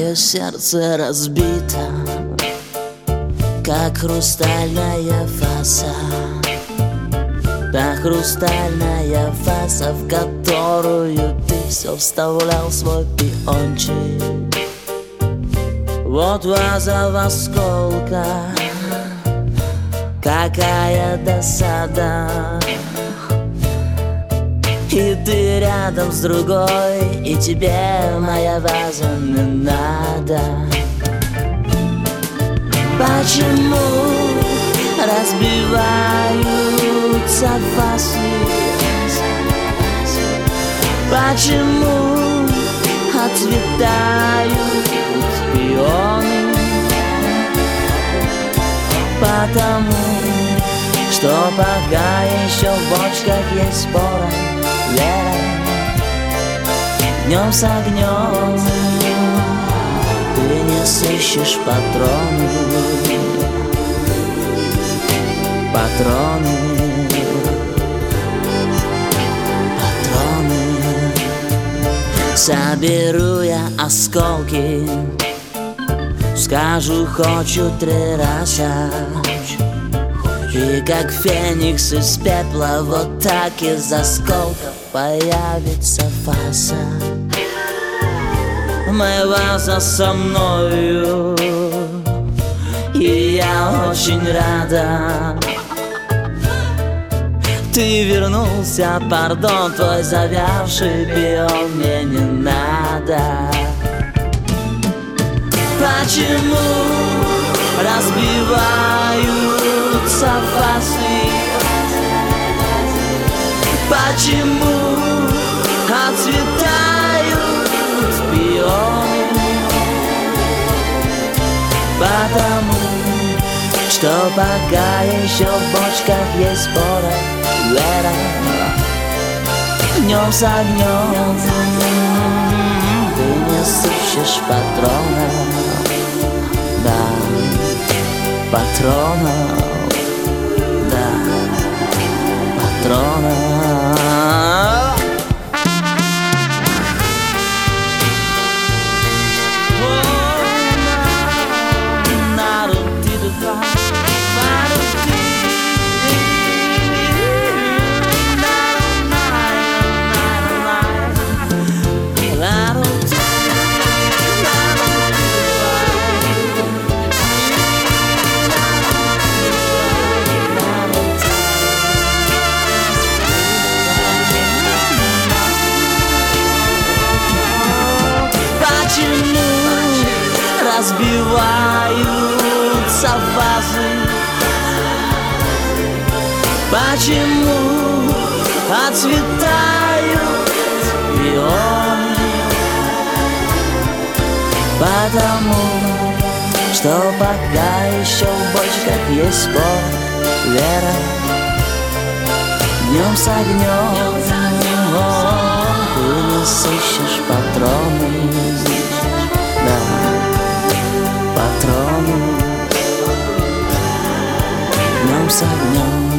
Мое сердце разбито, как хрустальная фаса. Та хрустальная фаса, в которую ты все вставлял свой пиончик. Вот ваза в осколках, какая досада. И ты рядом с другой, и тебе моя ваза не надо. Почему разбиваются фасы? Почему отцветают пионы? Потому что пока еще в бочках есть спора, Вера, днем с огнем ты не сыщешь патроны. Патроны, патроны. Соберу я осколки, скажу хочу 3 раза. И как феникс из пепла, вот так из осколков появится фаса. Моя ваза со мною, и я очень рада. Ты вернулся, пардон, твой завявший пион мне не надо. Почему разбиваются фасы? Почему отцветают пионы? Потому что пока еще в бочках есть спора, Вера, днем с огнем ты не сыщешь патронов. Да, патронов, да, патронов. Разбиваются вазы? Почему отцветают пионы? Потому что пока еще в бочках есть спор, Вера, днем с огнем ты не сыщешь патроны. Да, патроны, днем с огнем.